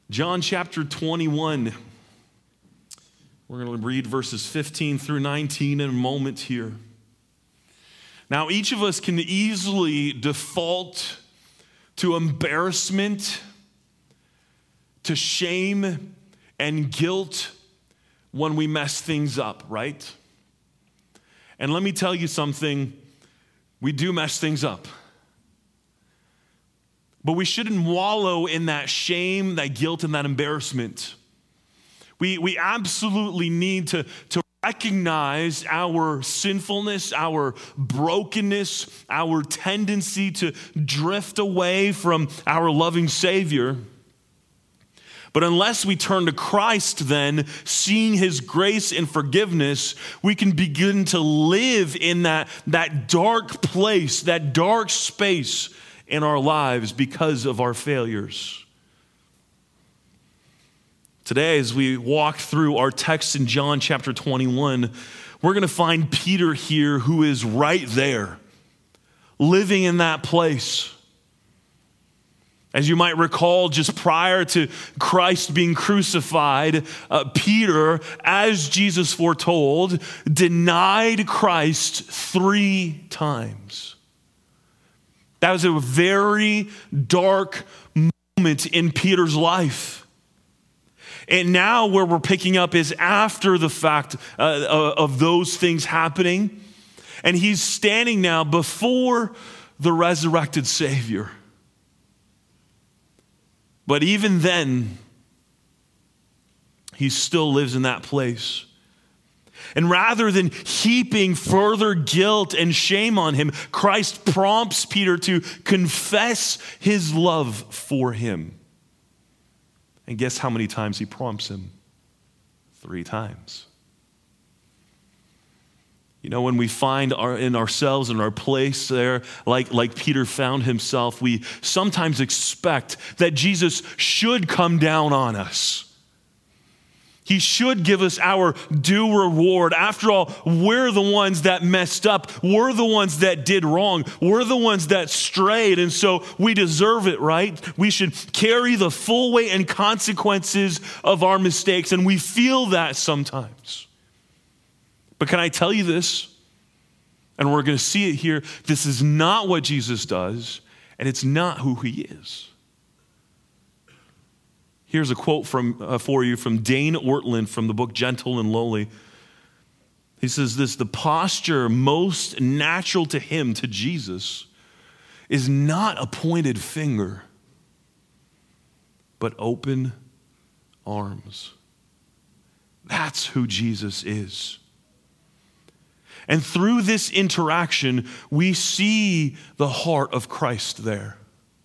John chapter 21. We're going to read verses 15 through 19 in a moment here. Now, each of us can easily default to embarrassment, to shame and guilt when we mess things up, right? And let me tell you something, we do mess things up. But we shouldn't wallow in that shame, that guilt, and that embarrassment. We absolutely need to recognize our sinfulness, our brokenness, our tendency to drift away from our loving Savior. But unless we turn to Christ then, seeing his grace and forgiveness, we can begin to live in that dark place, that dark space in our lives because of our failures. Today, as we walk through our text in John chapter 21, we're going to find Peter here who is right there, living in that place. As you might recall, just prior to Christ being crucified, Peter, as Jesus foretold, denied Christ 3 times. That was a very dark moment in Peter's life. And now where we're picking up is after the fact of those things happening. And he's standing now before the resurrected Savior. But even then, he still lives in that place. And rather than heaping further guilt and shame on him, Christ prompts Peter to confess his love for him. And guess how many times he prompts him? 3 times. You know, when we find in ourselves, in our place there, like Peter found himself, we sometimes expect that Jesus should come down on us. He should give us our due reward. After all, we're the ones that messed up. We're the ones that did wrong. We're the ones that strayed, and so we deserve it, right? We should carry the full weight and consequences of our mistakes, and we feel that sometimes. But can I tell you this? And we're going to see it here. This is not what Jesus does, and it's not who he is. Here's a quote for you from Dane Ortlund from the book Gentle and Lowly. He says this: the posture most natural to him, to Jesus, is not a pointed finger, but open arms. That's who Jesus is. And through this interaction, we see the heart of Christ there.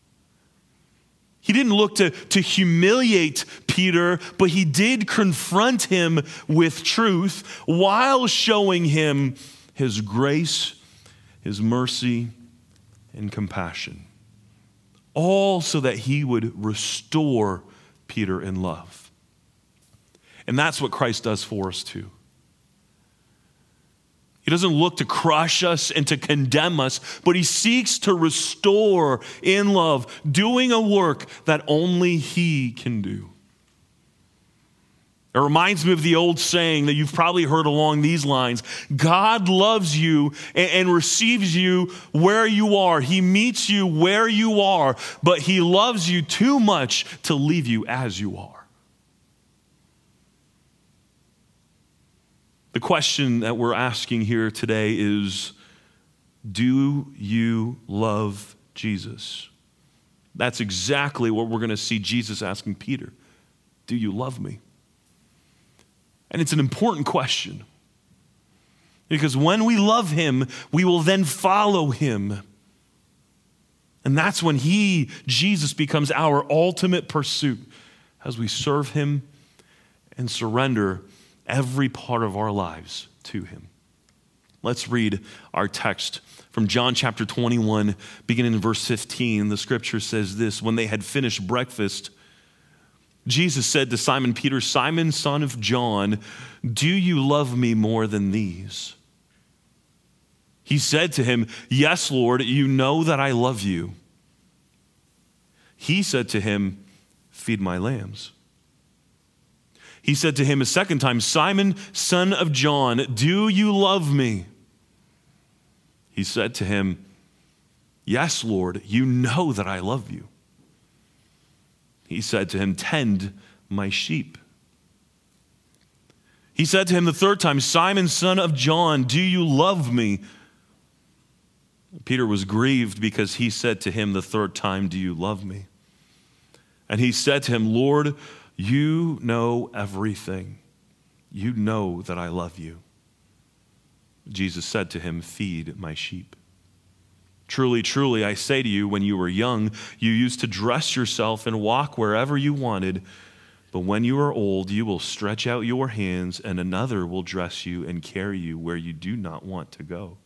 He didn't look to humiliate Peter, but he did confront him with truth while showing him his grace, his mercy, and compassion. All so that he would restore Peter in love. And that's what Christ does for us too. He doesn't look to crush us and to condemn us, but he seeks to restore in love, doing a work that only he can do. It reminds me of the old saying that you've probably heard along these lines: God loves you and receives you where you are. He meets you where you are, but he loves you too much to leave you as you are. The question that we're asking here today is, do you love Jesus? That's exactly what we're going to see Jesus asking Peter. Do you love me? And it's an important question, because when we love him, we will then follow him. And that's when Jesus, becomes our ultimate pursuit as we serve him and surrender every part of our lives to him. Let's read our text from John chapter 21, beginning in verse 15. The scripture says this: when they had finished breakfast, Jesus said to Simon Peter, "Simon, son of John, do you love me more than these?" He said to him, "Yes, Lord, you know that I love you." He said to him, feed my lambs. He said to him a second time, Simon, son of John, do you love me? He said to him, yes, Lord, you know that I love you. He said to him, tend my sheep. He said to him the third time, Simon, son of John, do you love me? Peter was grieved because he said to him the third time, do you love me? And he said to him, Lord, you know everything. You know that I love you. Jesus said to him, feed my sheep. Truly, truly, I say to you, when you were young, you used to dress yourself and walk wherever you wanted. But when you are old, you will stretch out your hands, and another will dress you and carry you where you do not want to go.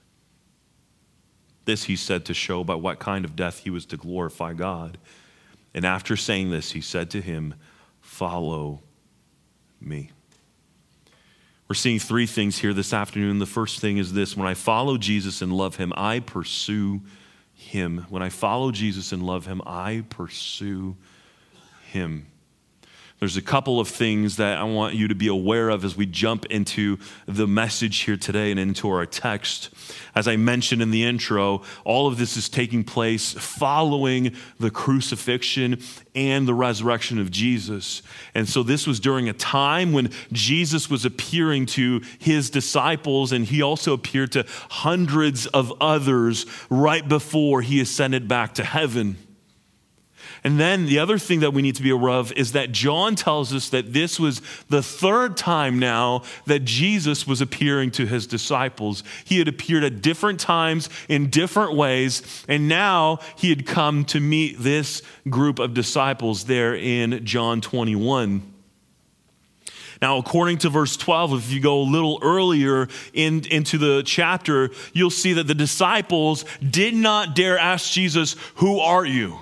This he said to show by what kind of death he was to glorify God. And after saying this, he said to him, follow me. We're seeing three things here this afternoon. The first thing is this: when I follow Jesus and love him, I pursue him. When I follow Jesus and love him, I pursue him. There's a couple of things that I want you to be aware of as we jump into the message here today and into our text. As I mentioned in the intro, all of this is taking place following the crucifixion and the resurrection of Jesus. And so this was during a time when Jesus was appearing to his disciples, and he also appeared to hundreds of others right before he ascended back to heaven. And then the other thing that we need to be aware of is that John tells us that this was the third time now that Jesus was appearing to his disciples. He had appeared at different times in different ways, and now he had come to meet this group of disciples there in John 21. Now, according to verse 12, if you go a little earlier into the chapter, you'll see that the disciples did not dare ask Jesus, "Who are you?"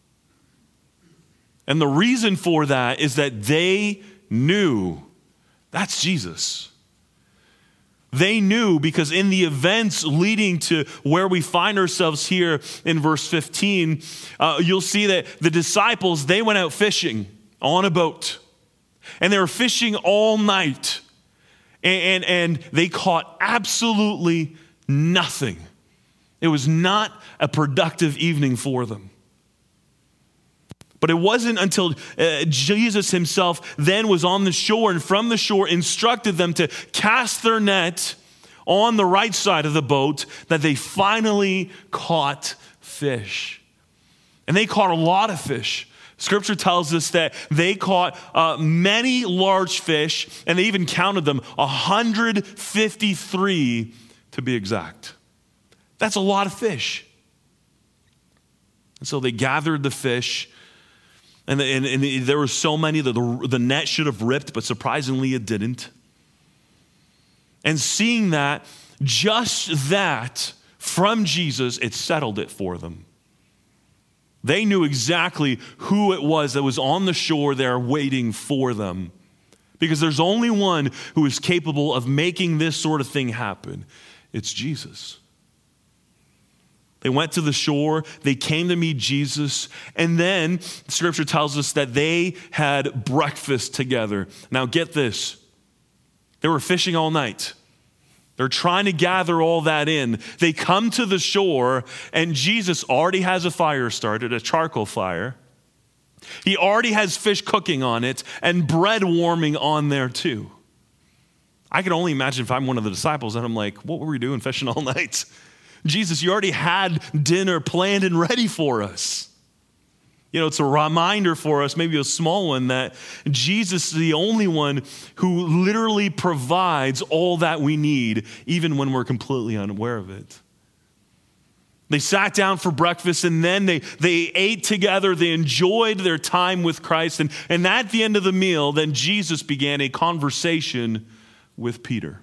And the reason for that is that they knew that's Jesus. They knew because in the events leading to where we find ourselves here in verse 15, you'll see that the disciples, they went out fishing on a boat. And they were fishing all night. And they caught absolutely nothing. It was not a productive evening for them. But it wasn't until Jesus himself then was on the shore and from the shore instructed them to cast their net on the right side of the boat that they finally caught fish. And they caught a lot of fish. Scripture tells us that they caught many large fish, and they even counted them, 153 to be exact. That's a lot of fish. And so they gathered the fish. And there were so many that the net should have ripped, but surprisingly it didn't. And seeing that, just that, from Jesus, it settled it for them. They knew exactly who it was that was on the shore there waiting for them. Because there's only one who is capable of making this sort of thing happen. It's Jesus. They went to the shore, they came to meet Jesus, and then Scripture tells us that they had breakfast together. Now get this, they were fishing all night. They're trying to gather all that in. They come to the shore, and Jesus already has a fire started, a charcoal fire. He already has fish cooking on it, and bread warming on there too. I can only imagine if I'm one of the disciples, and I'm like, what were we doing fishing all night? Jesus, you already had dinner planned and ready for us. You know, it's a reminder for us, maybe a small one, that Jesus is the only one who literally provides all that we need, even when we're completely unaware of it. They sat down for breakfast, and then they ate together. They enjoyed their time with Christ. And at the end of the meal, then Jesus began a conversation with Peter.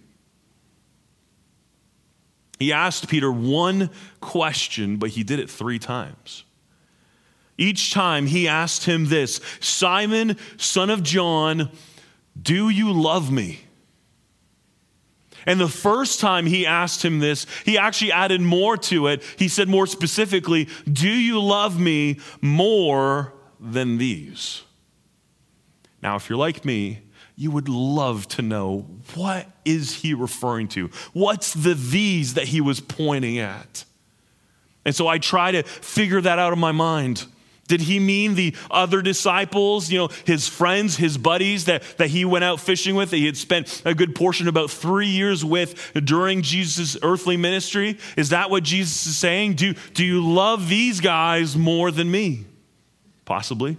He asked Peter one question, but he did it 3 times. Each time he asked him this: Simon, son of John, do you love me? And the first time he asked him this, he actually added more to it. He said more specifically, do you love me more than these. Now, if you're like me, you would love to know, what is he referring to? What's the these that he was pointing at? And so I try to figure that out in my mind. Did he mean the other disciples, his friends, his buddies that he went out fishing with, that he had spent a good portion, about 3 years with during Jesus' earthly ministry? Is that what Jesus is saying? Do you love these guys more than me? Possibly.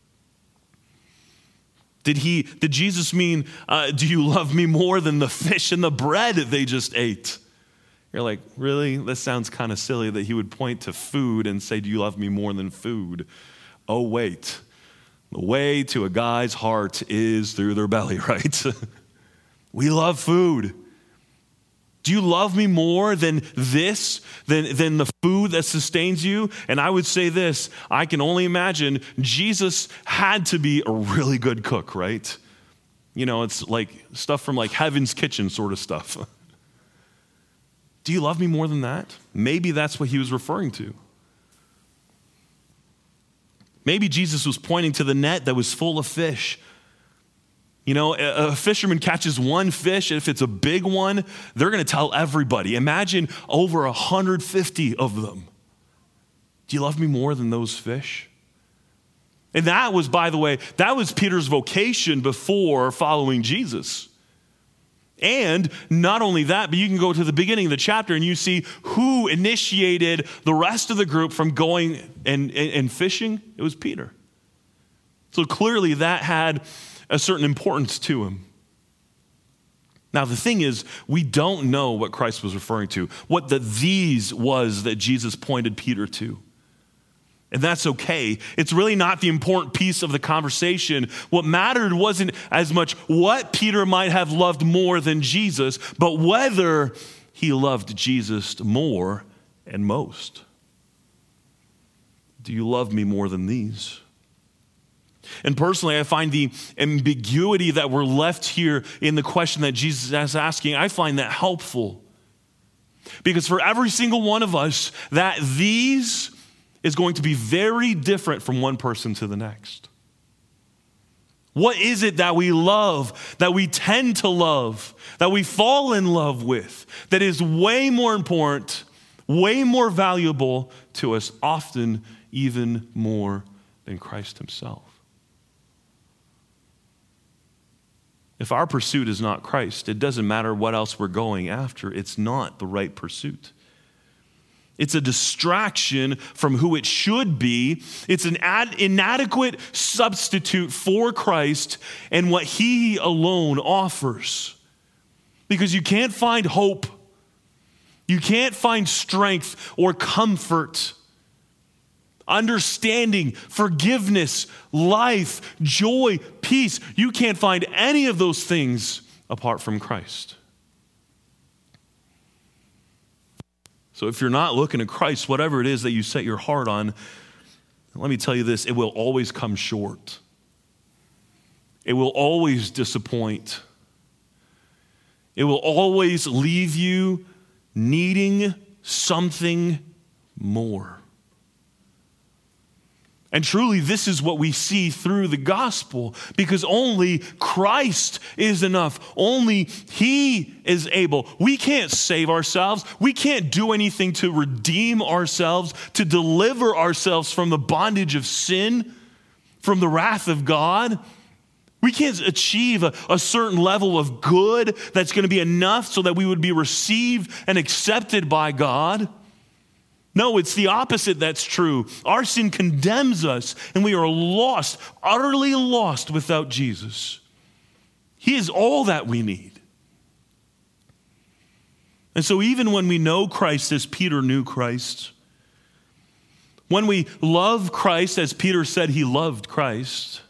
Did Jesus mean, do you love me more than the fish and the bread that they just ate? You're like, really? This sounds kind of silly that he would point to food and say, do you love me more than food? Oh, wait. The way to a guy's heart is through their belly, right? We love food. Do you love me more than this, than the food that sustains you? And I would say this, I can only imagine Jesus had to be a really good cook, right? It's like stuff from like Heaven's Kitchen sort of stuff. Do you love me more than that? Maybe that's what he was referring to. Maybe Jesus was pointing to the net that was full of fish. A fisherman catches one fish, and if it's a big one, they're going to tell everybody. Imagine over 150 of them. Do you love me more than those fish? And that was, by the way, that was Peter's vocation before following Jesus. And not only that, but you can go to the beginning of the chapter and you see who initiated the rest of the group from going and fishing. It was Peter. So clearly that had a certain importance to him. Now the thing is, we don't know what Christ was referring to, what the these was that Jesus pointed Peter to. And that's okay. It's really not the important piece of the conversation. What mattered wasn't as much what Peter might have loved more than Jesus, but whether he loved Jesus more and most. Do you love me more than these? And personally, I find the ambiguity that we're left here in the question that Jesus is asking, I find that helpful. Because for every single one of us, that these is going to be very different from one person to the next. What is it that we love, that we tend to love, that we fall in love with, that is way more important, way more valuable to us, often even more than Christ himself? If our pursuit is not Christ, it doesn't matter what else we're going after. It's not the right pursuit. It's a distraction from who it should be. It's an inadequate substitute for Christ and what he alone offers. Because you can't find hope. You can't find strength or comfort, understanding, forgiveness, life, joy, peace. You can't find any of those things apart from Christ. So if you're not looking at Christ, whatever it is that you set your heart on, let me tell you this, it will always come short. It will always disappoint. It will always leave you needing something more. And truly, this is what we see through the gospel, because only Christ is enough. Only he is able. We can't save ourselves. We can't do anything to redeem ourselves, to deliver ourselves from the bondage of sin, from the wrath of God. We can't achieve a certain level of good that's going to be enough so that we would be received and accepted by God. No, it's the opposite that's true. Our sin condemns us, and we are lost, utterly lost without Jesus. He is all that we need. And so even when we know Christ as Peter knew Christ, when we love Christ as Peter said he loved Christ,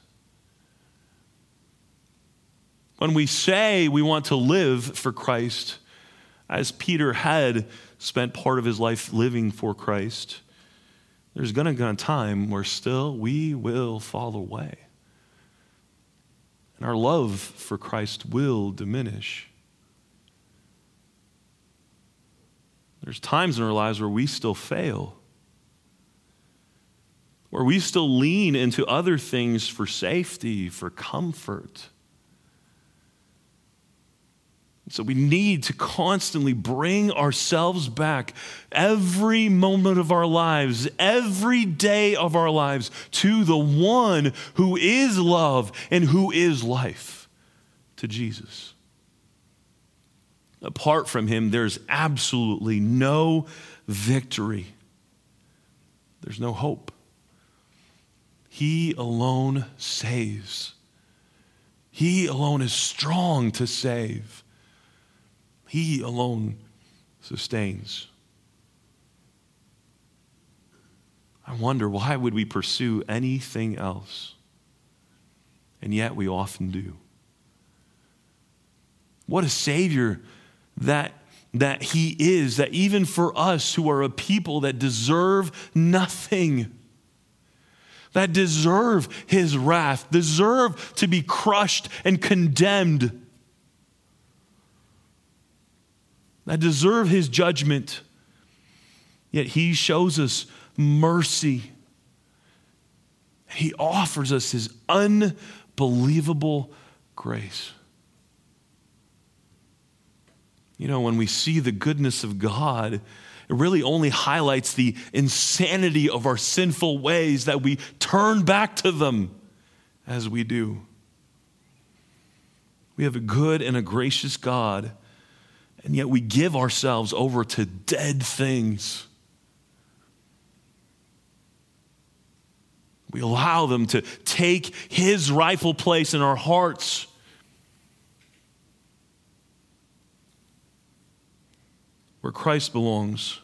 when we say we want to live for Christ as Peter had spent part of his life living for Christ, there's going to come a time where still we will fall away. And our love for Christ will diminish. There's times in our lives where we still fail. where we still lean into other things for safety, for comfort. So we need to constantly bring ourselves back every moment of our lives, every day of our lives, to the one who is love and who is life, to Jesus. Apart from him, there's absolutely no victory. There's no hope. He alone saves. He alone is strong to save. He alone sustains. I wonder, why would we pursue anything else? And yet we often do. What a Savior that he is, that even for us who are a people that deserve nothing, that deserve his wrath, deserve to be crushed and condemned, that deserve his judgment, yet he shows us mercy. He offers us his unbelievable grace. You know, when we see the goodness of God, it really only highlights the insanity of our sinful ways, that we turn back to them as we do. We have a good and a gracious God, and yet we give ourselves over to dead things. We allow them to take his rightful place in our hearts. Where Christ belongs.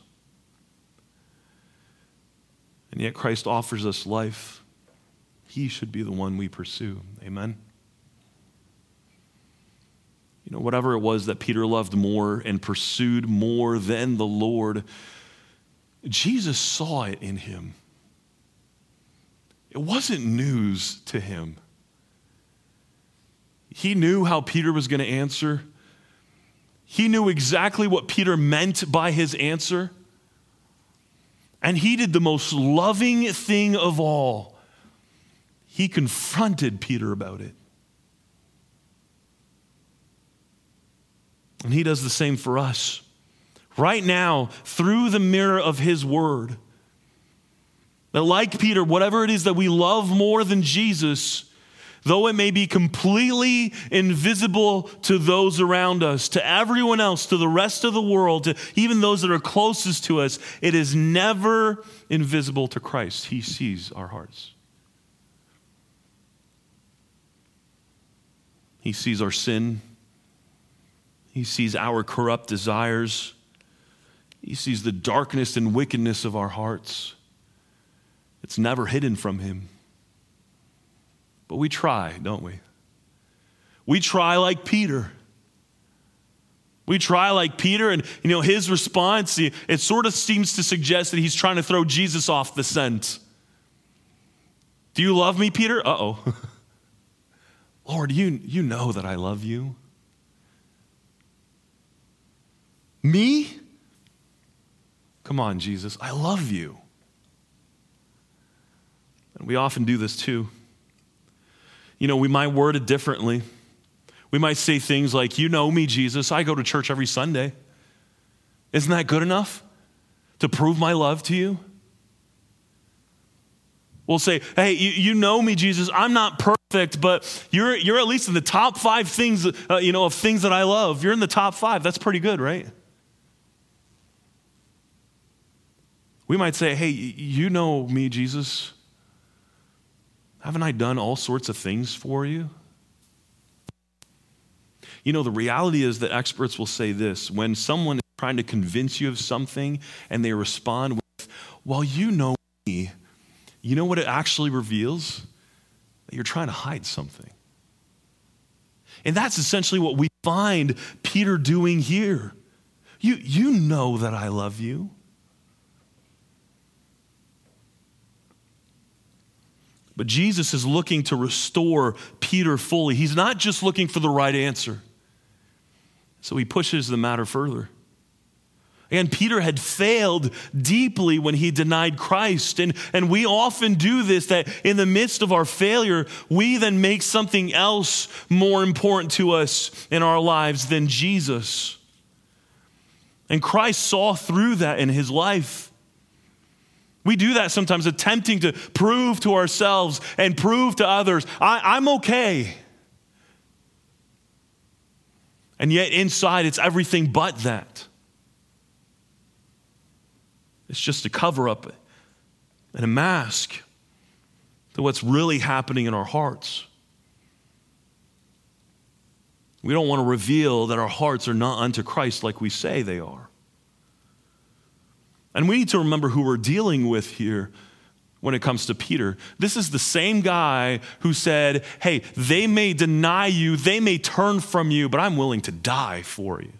And yet Christ offers us life. He should be the one we pursue. Amen? You know, whatever it was that Peter loved more and pursued more than the Lord, Jesus saw it in him. It wasn't news to him. He knew how Peter was going to answer. He knew exactly what Peter meant by his answer. And he did the most loving thing of all. He confronted Peter about it. And he does the same for us. Right now, through the mirror of his word, that like Peter, whatever it is that we love more than Jesus, though it may be completely invisible to those around us, to everyone else, to the rest of the world, to even those that are closest to us, it is never invisible to Christ. He sees our hearts. He sees our sin. He sees our corrupt desires. He sees the darkness and wickedness of our hearts. It's never hidden from him. But we try, don't we? We try like Peter. We try like Peter, and his response, it sort of seems to suggest that he's trying to throw Jesus off the scent. Do you love me, Peter? Uh-oh. Lord, you know that I love you. Me? Come on, Jesus, I love you. And we often do this too. We might word it differently. We might say things like, you know me, Jesus, I go to church every Sunday. Isn't that good enough to prove my love to you? We'll say, hey, you know me, Jesus, I'm not perfect, but you're at least in the top 5 things, of things that I love. You're in the top 5. That's pretty good, right? We might say, hey, you know me, Jesus. Haven't I done all sorts of things for you? The reality is that experts will say this: when someone is trying to convince you of something and they respond with, well, you know me, you know what it actually reveals? That you're trying to hide something. And that's essentially what we find Peter doing here. You know that I love you. But Jesus is looking to restore Peter fully. He's not just looking for the right answer. So he pushes the matter further. And Peter had failed deeply when he denied Christ. And we often do this, that in the midst of our failure, we then make something else more important to us in our lives than Jesus. And Christ saw through that in his life. We do that sometimes, attempting to prove to ourselves and prove to others, I'm okay. And yet inside, it's everything but that. It's just a cover-up and a mask to what's really happening in our hearts. We don't want to reveal that our hearts are not unto Christ like we say they are. And we need to remember who we're dealing with here when it comes to Peter. This is the same guy who said, hey, they may deny you, they may turn from you, but I'm willing to die for you.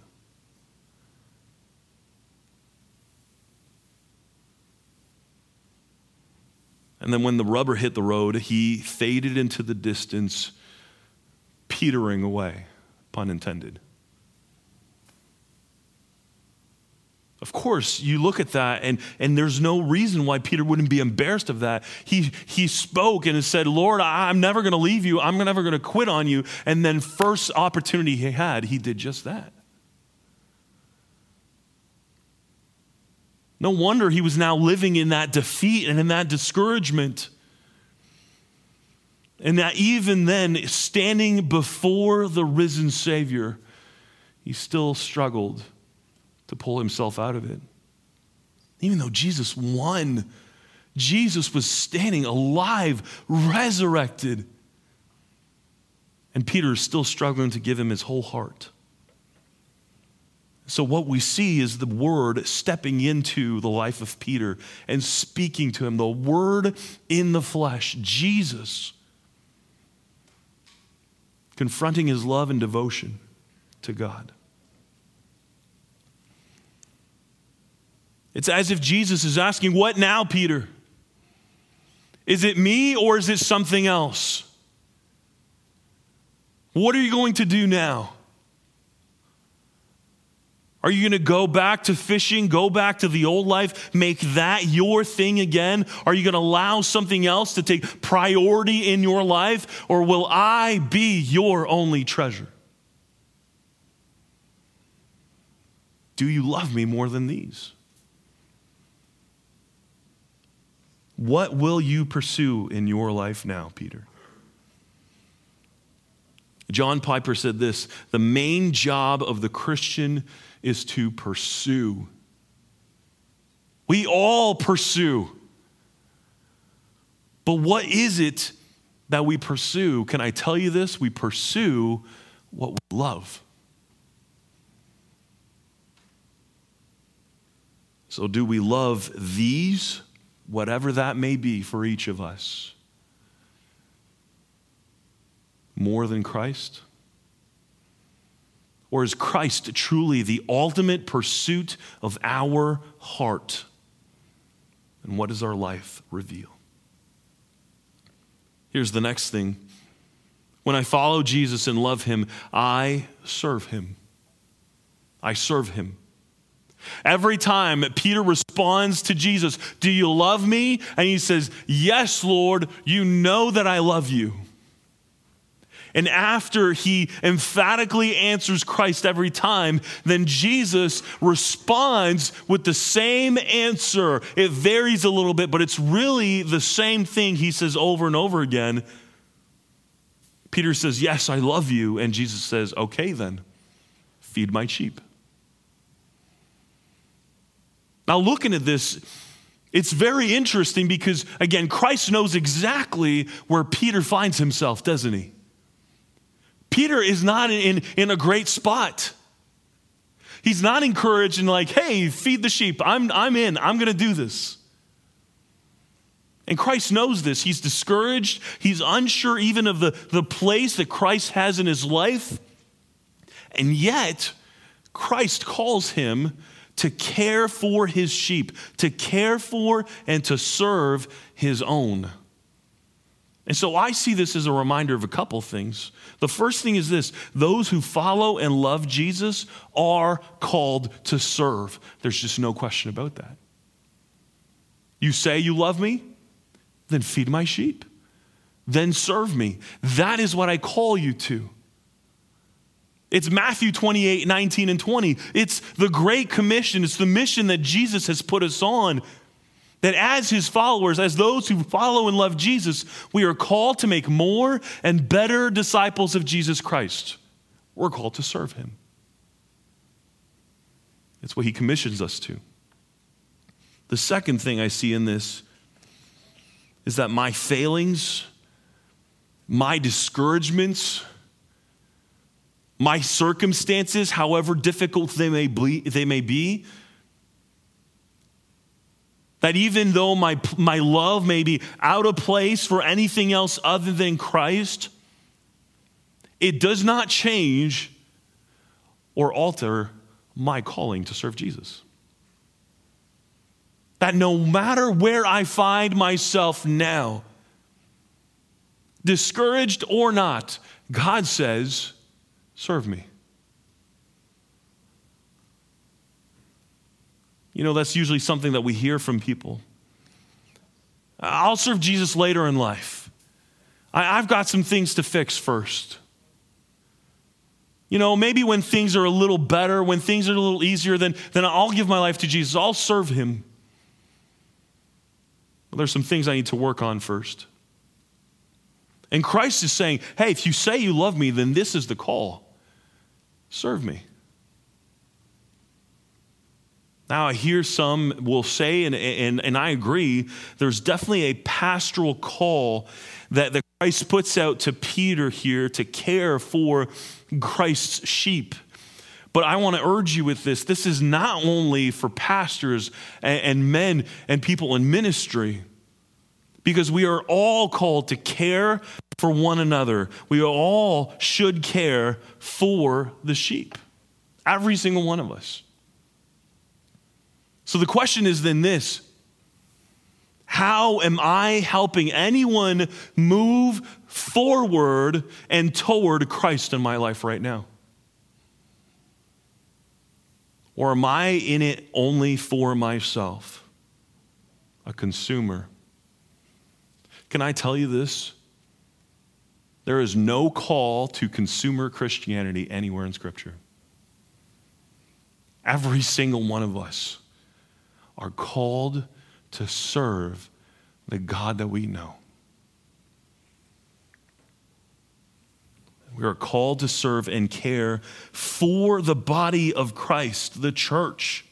And then when the rubber hit the road, he faded into the distance, petering away, pun intended. Of course, you look at that, and there's no reason why Peter wouldn't be embarrassed of that. He spoke and said, Lord, I'm never going to leave you. I'm never going to quit on you. And then first opportunity he had, he did just that. No wonder he was now living in that defeat and in that discouragement. And that even then, standing before the risen Savior, he still struggled to pull himself out of it. Even though Jesus won, Jesus was standing alive, resurrected. And Peter is still struggling to give him his whole heart. So what we see is the Word stepping into the life of Peter and speaking to him, the Word in the flesh, Jesus, confronting his love and devotion to God. It's as if Jesus is asking, what now, Peter? Is it me or is it something else? What are you going to do now? Are you going to go back to fishing, go back to the old life, make that your thing again? Are you going to allow something else to take priority in your life? Or will I be your only treasure? Do you love me more than these? What will you pursue in your life now, Peter? John Piper said this, the main job of the Christian is to pursue. We all pursue. But what is it that we pursue? Can I tell you this? We pursue what we love. So do we love these, whatever that may be for each of us, more than Christ? Or is Christ truly the ultimate pursuit of our heart? And what does our life reveal? Here's the next thing. When I follow Jesus and love him, I serve him. I serve him. Every time Peter responds to Jesus, do you love me? And he says, yes, Lord, you know that I love you. And after he emphatically answers Christ every time, then Jesus responds with the same answer. It varies a little bit, but it's really the same thing he says over and over again. Peter says, yes, I love you. And Jesus says, okay then, feed my sheep. Now looking at this, it's very interesting because, again, Christ knows exactly where Peter finds himself, doesn't he? Peter is not in a great spot. He's not encouraged and like, hey, feed the sheep. I'm in. I'm going to do this. And Christ knows this. He's discouraged. He's unsure even of the place that Christ has in his life. And yet, Christ calls him to care for his sheep, to care for and to serve his own. And so I see this as a reminder of a couple things. The first thing is this: those who follow and love Jesus are called to serve. There's just no question about that. You say you love me? Then feed my sheep. Then serve me. That is what I call you to. It's Matthew 28, 19 and 20. It's the Great Commission. It's the mission that Jesus has put us on. That as his followers, as those who follow and love Jesus, we are called to make more and better disciples of Jesus Christ. We're called to serve him. It's what he commissions us to. The second thing I see in this is that my failings, my discouragements, my circumstances, however difficult they may be, that even though my love may be out of place for anything else other than Christ, it does not change or alter my calling to serve Jesus. That no matter where I find myself now, discouraged or not, God says, serve me. You know, that's usually something that we hear from people. I'll serve Jesus later in life. I've got some things to fix first. You know, maybe when things are a little better, when things are a little easier, then I'll give my life to Jesus. I'll serve him. But there's some things I need to work on first. And Christ is saying, hey, if you say you love me, then this is the call. Serve me. Now, I hear some will say, and I agree, there's definitely a pastoral call that Christ puts out to Peter here to care for Christ's sheep. But I want to urge you with this. This is not only for pastors and men and people in ministry, because we are all called to care for one another. We all should care for the sheep. Every single one of us. So the question is then this: how am I helping anyone move forward and toward Christ in my life right now? Or am I in it only for myself? A consumer. Can I tell you this? There is no call to consumer Christianity anywhere in Scripture. Every single one of us are called to serve the God that we know. We are called to serve and care for the body of Christ, the church.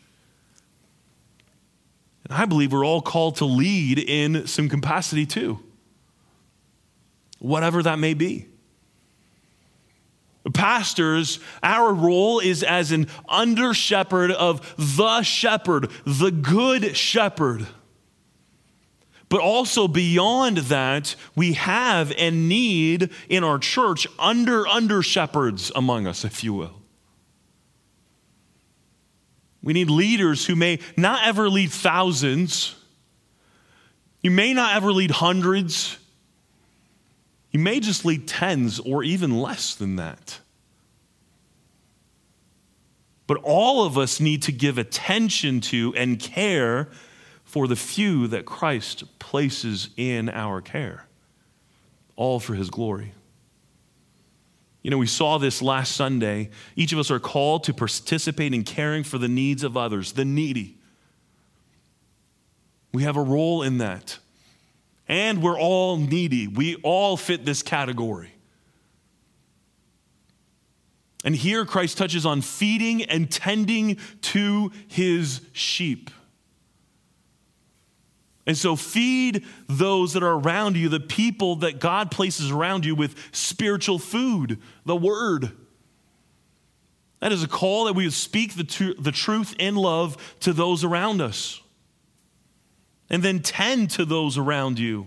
And I believe we're all called to lead in some capacity too, whatever that may be. Pastors, our role is as an under shepherd of the shepherd, the good shepherd. But also beyond that, we have and need in our church under shepherds among us, if you will. We need leaders who may not ever lead thousands. You may not ever lead hundreds. You may just lead tens or even less than that. But all of us need to give attention to and care for the few that Christ places in our care, all for his glory. You know, we saw this last Sunday. Each of us are called to participate in caring for the needs of others, the needy. We have a role in that. And we're all needy. We all fit this category. And here Christ touches on feeding and tending to his sheep. And so feed those that are around you, the people that God places around you, with spiritual food, the word. That is a call that we would speak the truth in love to those around us. And then tend to those around you.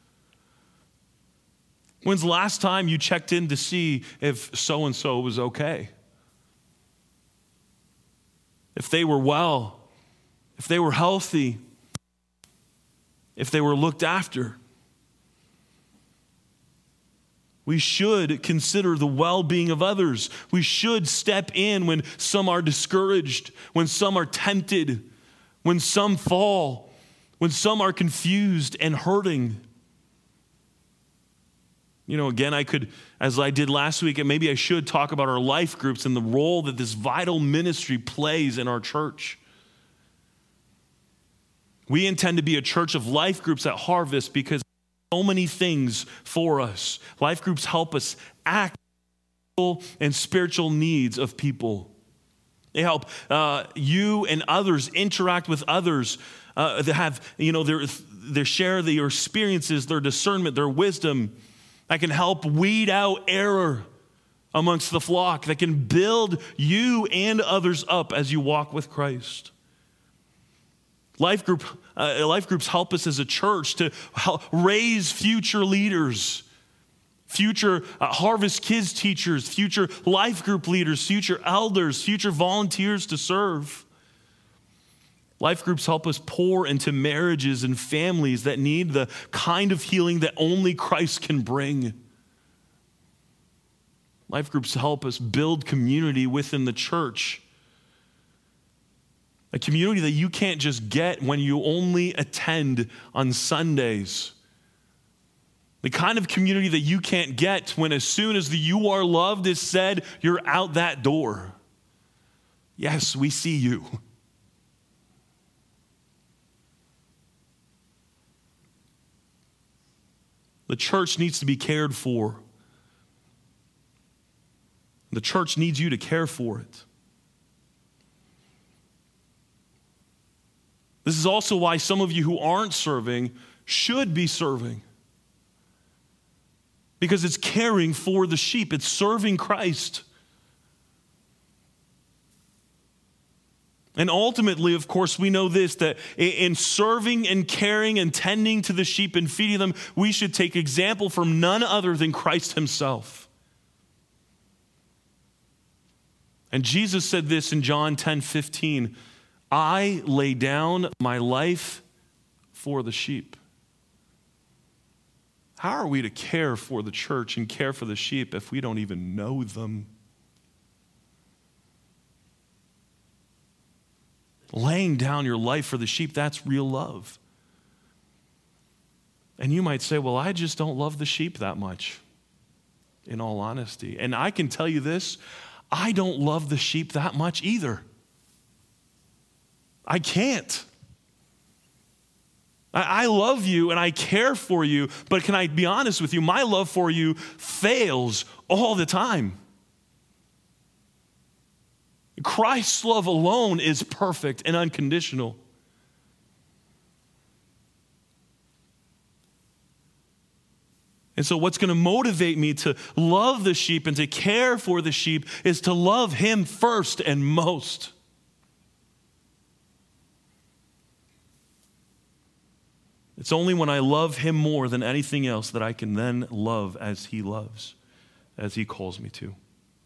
When's the last time you checked in to see if so-and-so was okay? If they were well, if they were healthy, if they were looked after. We should consider the well-being of others. We should step in when some are discouraged, when some are tempted, when some fall, when some are confused and hurting. Again, I could, as I did last week, and maybe I should talk about our life groups and the role that this vital ministry plays in our church. We intend to be a church of life groups at Harvest because so many things for us. Life groups help us act on and spiritual needs of people. They help you and others interact with others that have, their share their experiences, their discernment, their wisdom. That can help weed out error amongst the flock, that can build you and others up as you walk with Christ. Life groups help us as a church to help raise future leaders, future Harvest Kids teachers, future life group leaders, future elders, future volunteers to serve. Life groups help us pour into marriages and families that need the kind of healing that only Christ can bring. Life groups help us build community within the church. A community that you can't just get when you only attend on Sundays. The kind of community that you can't get when as soon as the "you are loved" is said, you're out that door. Yes, we see you. The church needs to be cared for. The church needs you to care for it. This is also why some of you who aren't serving should be serving. Because it's caring for the sheep. It's serving Christ. And ultimately, of course, we know this, that in serving and caring and tending to the sheep and feeding them, we should take example from none other than Christ himself. And Jesus said this in John 10:15, "I lay down my life for the sheep." How are we to care for the church and care for the sheep if we don't even know them? Laying down your life for the sheep, that's real love. And you might say, well, I just don't love the sheep that much, in all honesty. And I can tell you this, I don't love the sheep that much either. I can't. I love you and I care for you, but can I be honest with you? My love for you fails all the time. Christ's love alone is perfect and unconditional. And so what's going to motivate me to love the sheep and to care for the sheep is to love him first and most. It's only when I love him more than anything else that I can then love as he loves, as he calls me to.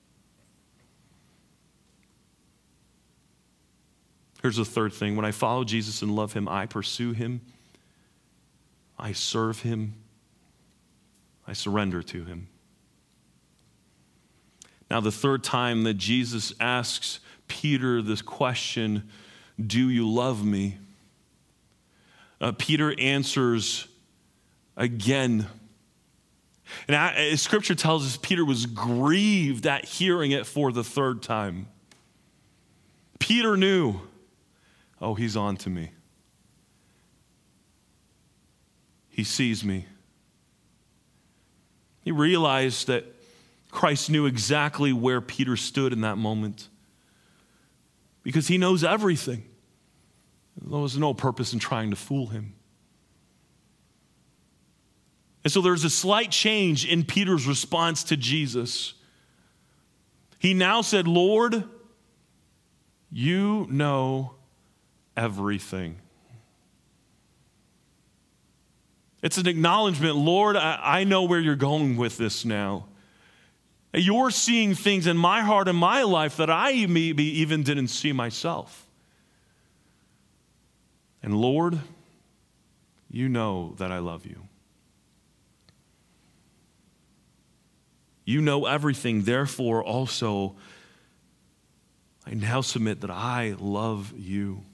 Here's the third thing. When I follow Jesus and love him, I pursue him, I serve him, I surrender to him. Now, the third time that Jesus asks Peter this question, "Do you love me?" Peter answers again. And Scripture tells us Peter was grieved at hearing it for the third time. Peter knew, oh, he's on to me. He sees me. He realized that Christ knew exactly where Peter stood in that moment because he knows everything. There was no purpose in trying to fool him. And so there's a slight change in Peter's response to Jesus. He now said, "Lord, you know everything." It's an acknowledgement, Lord, I know where you're going with this now. You're seeing things in my heart and my life that I maybe even didn't see myself. And Lord, you know that I love you. You know everything. Therefore, also, I now submit that I love you.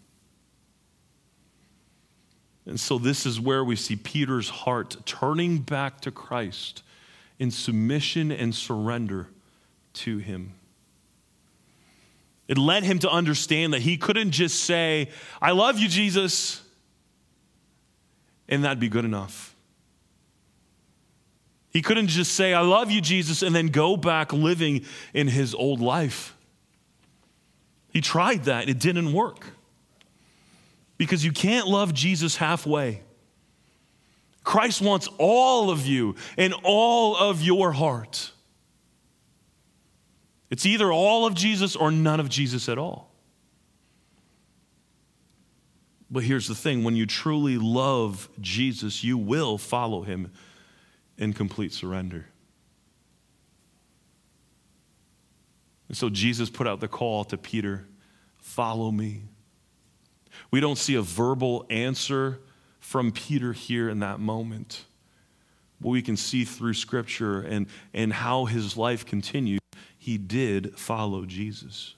And so this is where we see Peter's heart turning back to Christ in submission and surrender to him. It led him to understand that he couldn't just say, I love you, Jesus, and that'd be good enough. He couldn't just say, I love you, Jesus, and then go back living in his old life. He tried that. It didn't work. Because you can't love Jesus halfway. Christ wants all of you and all of your heart. It's either all of Jesus or none of Jesus at all. But here's the thing. When you truly love Jesus, you will follow him in complete surrender. And so Jesus put out the call to Peter, follow me. We don't see a verbal answer from Peter here in that moment. But we can see through Scripture and how his life continued, he did follow Jesus.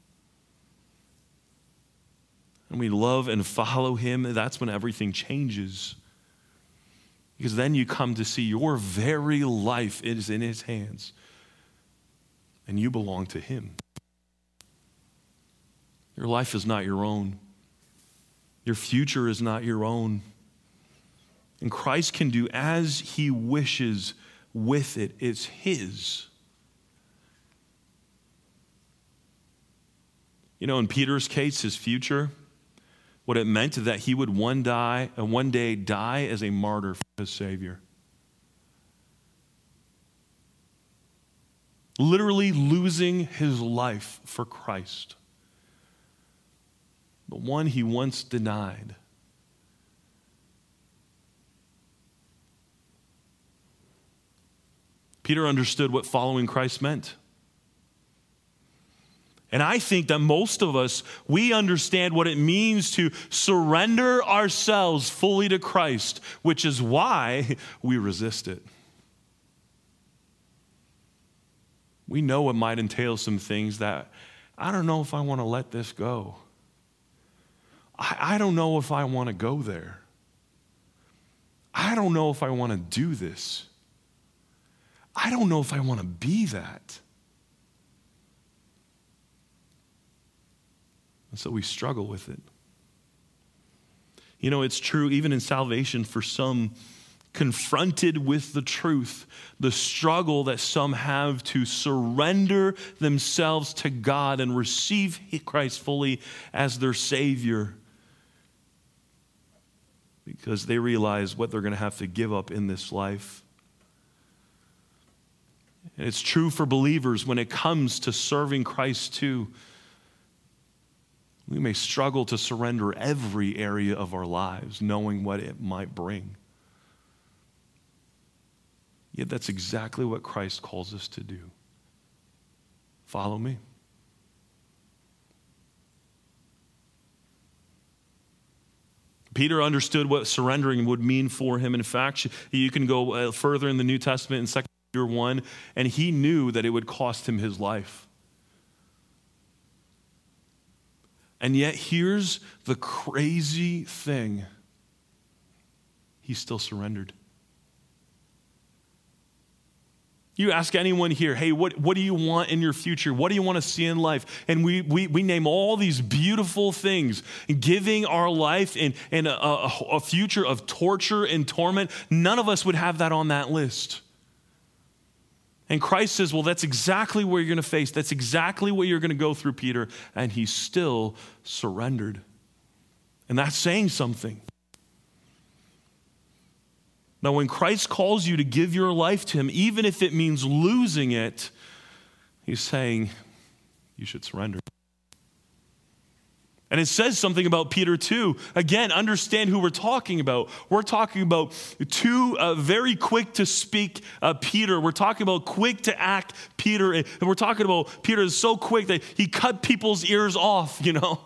And we love and follow him, that's when everything changes. Because then you come to see your very life is in his hands. And you belong to him. Your life is not your own. Your future is not your own. And Christ can do as he wishes with it. It's his. You know, in Peter's case, his future, what it meant that he would one day die as a martyr for his Savior. Literally losing his life for Christ. The one he once denied. Peter understood what following Christ meant. And I think that most of us, we understand what it means to surrender ourselves fully to Christ, which is why we resist it. We know it might entail some things that, I don't know if I want to let this go. I don't know if I want to go there. I don't know if I want to do this. I don't know if I want to be that. And so we struggle with it. You know, it's true even in salvation for some confronted with the truth, the struggle that some have to surrender themselves to God and receive Christ fully as their Savior. Because they realize what they're going to have to give up in this life. And it's true for believers when it comes to serving Christ too. We may struggle to surrender every area of our lives, knowing what it might bring. Yet that's exactly what Christ calls us to do. Follow me. Peter understood what surrendering would mean for him. In fact, you can go further in the New Testament in 2 Peter 1, and he knew that it would cost him his life. And yet, here's the crazy thing. He still surrendered. You ask anyone here, hey, what do you want in your future? What do you want to see in life? And we name all these beautiful things. Giving our life in a future of torture and torment, none of us would have that on that list. And Christ says, well, that's exactly what you're going to face. That's exactly what you're going to go through, Peter. And he still surrendered. And that's saying something. Now, when Christ calls you to give your life to him, even if it means losing it, he's saying you should surrender. And it says something about Peter too. Again, understand who we're talking about. We're talking about two very quick to speak Peter. We're talking about quick to act Peter. And we're talking about Peter is so quick that he cut people's ears off, you know.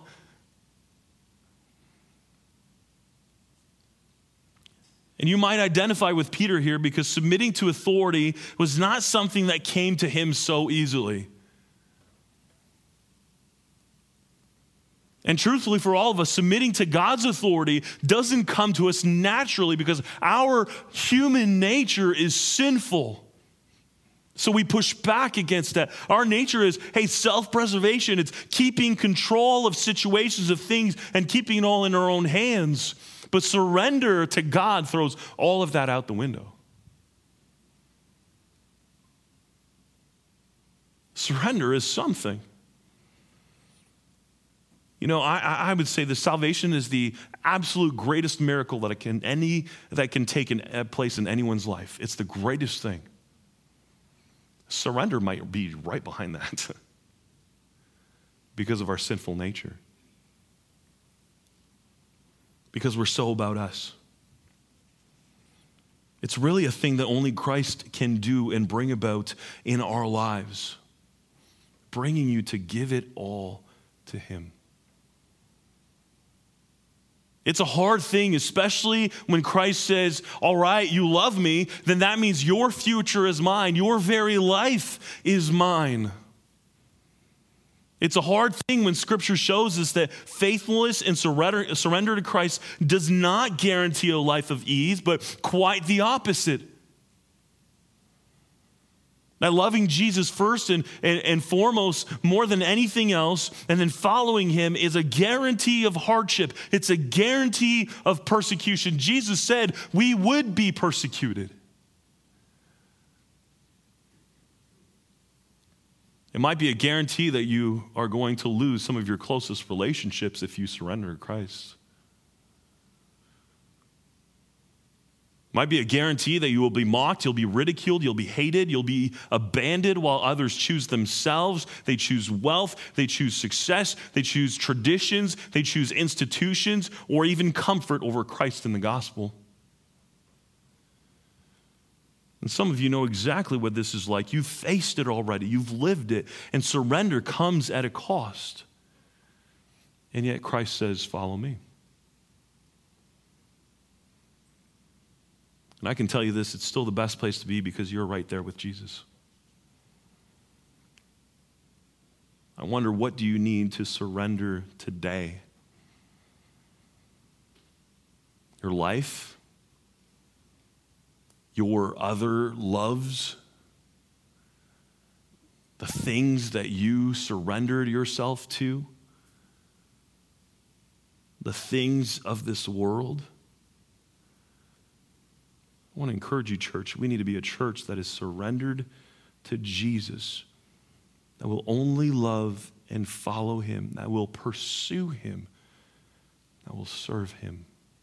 And you might identify with Peter here because submitting to authority was not something that came to him so easily. And truthfully, for all of us, submitting to God's authority doesn't come to us naturally because our human nature is sinful. So we push back against that. Our nature is, hey, self-preservation. It's keeping control of situations, of things, and keeping it all in our own hands. But surrender to God throws all of that out the window. Surrender is something. You know, I would say the salvation is the absolute greatest miracle that can take place in anyone's life. It's the greatest thing. Surrender might be right behind that because of our sinful nature. Because we're so about us. It's really a thing that only Christ can do and bring about in our lives, bringing you to give it all to Him. It's a hard thing, especially when Christ says, all right, you love me, then that means your future is mine. Your very life is mine. It's a hard thing when Scripture shows us that faithfulness and surrender to Christ does not guarantee a life of ease, but quite the opposite. That loving Jesus first and foremost, more than anything else, and then following Him is a guarantee of hardship. It's a guarantee of persecution. Jesus said we would be persecuted. It might be a guarantee that you are going to lose some of your closest relationships if you surrender to Christ. Might be a guarantee that you will be mocked, you'll be ridiculed, you'll be hated, you'll be abandoned while others choose themselves. They choose wealth, they choose success, they choose traditions, they choose institutions, or even comfort over Christ and the gospel. And some of you know exactly what this is like. You've faced it already, you've lived it, and surrender comes at a cost. And yet Christ says, follow me. And I can tell you this, it's still the best place to be because you're right there with Jesus. I wonder, what do you need to surrender today? Your life? Your other loves? The things that you surrendered yourself to? The things of this world? I want to encourage you, church. We need to be a church that is surrendered to Jesus, that will only love and follow Him, that will pursue Him, that will serve Him.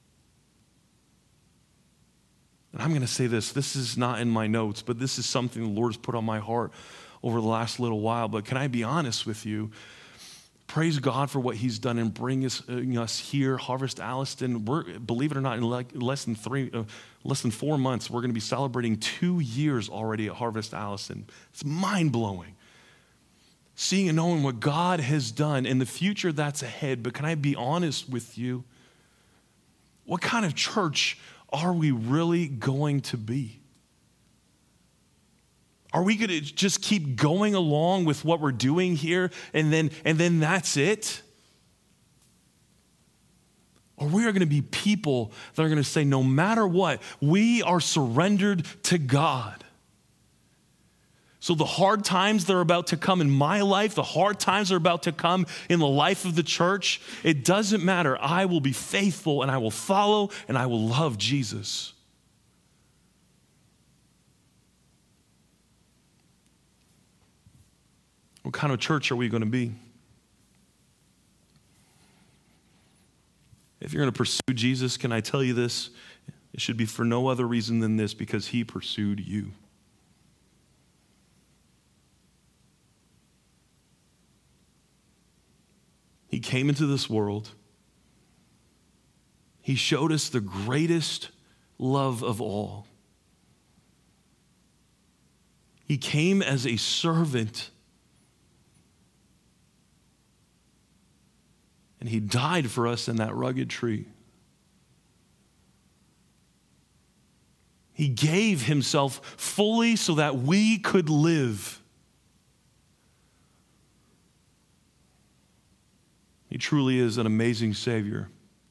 And I'm going to say this is not in my notes, but this is something the Lord has put on my heart over the last little while. But can I be honest with you? Praise God for what He's done in bringing us here, Harvest Alliston. Believe it or not, in less than 4 months, we're going to be celebrating 2 years already at Harvest Alliston. It's mind-blowing. Seeing and knowing what God has done in the future that's ahead. But can I be honest with you? What kind of church are we really going to be? Are we going to just keep going along with what we're doing here and then that's it? Or we are going to be people that are going to say, no matter what, we are surrendered to God. So the hard times that are about to come in my life, the hard times that are about to come in the life of the church, it doesn't matter. I will be faithful and I will follow and I will love Jesus. What kind of church are we going to be? If you're going to pursue Jesus, can I tell you this? It should be for no other reason than this, because He pursued you. He came into this world. He showed us the greatest love of all. He came as a servant. And He died for us in that rugged tree. He gave himself fully so that we could live. He truly is an amazing Savior,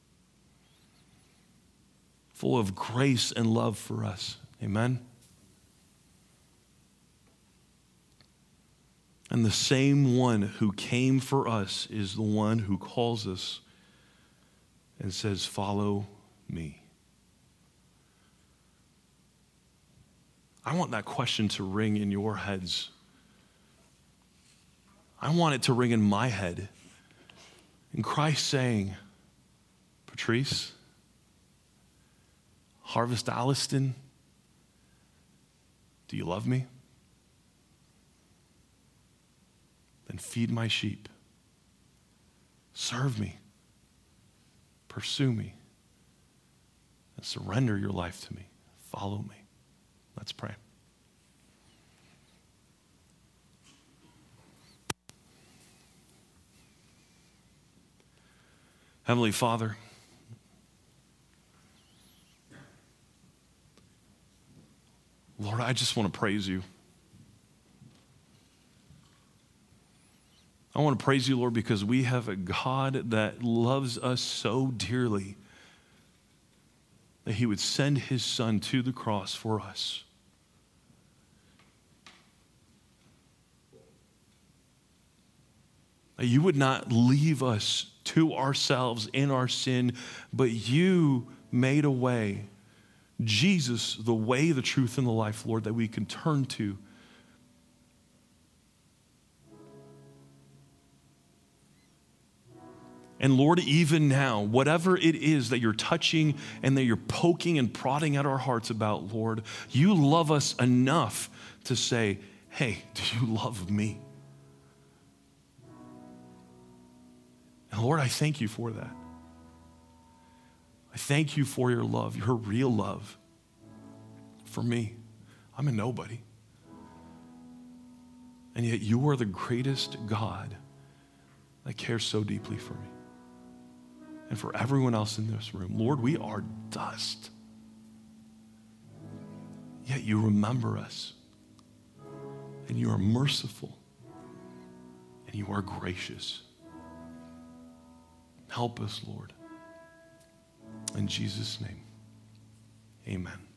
full of grace and love for us. Amen? And the same one who came for us is the one who calls us and says, follow me. I want that question to ring in your heads. I want it to ring in my head. And Christ saying, Patrice, Harvest Alliston, do you love me? Then feed my sheep. Serve me. Pursue me. And surrender your life to me. Follow me. Let's pray. Heavenly Father, Lord, I just want to praise you. I want to praise you, Lord, because we have a God that loves us so dearly that he would send his son to the cross for us. That you would not leave us to ourselves in our sin, but you made a way, Jesus, the way, the truth, and the life, Lord, that we can turn to. And Lord, even now, whatever it is that you're touching and that you're poking and prodding at our hearts about, Lord, you love us enough to say, hey, do you love me? And Lord, I thank you for that. I thank you for your love, your real love for me. I'm a nobody. And yet you are the greatest God that cares so deeply for me. And for everyone else in this room, Lord, we are dust. Yet you remember us. And you are merciful. And you are gracious. Help us, Lord. In Jesus' name, amen.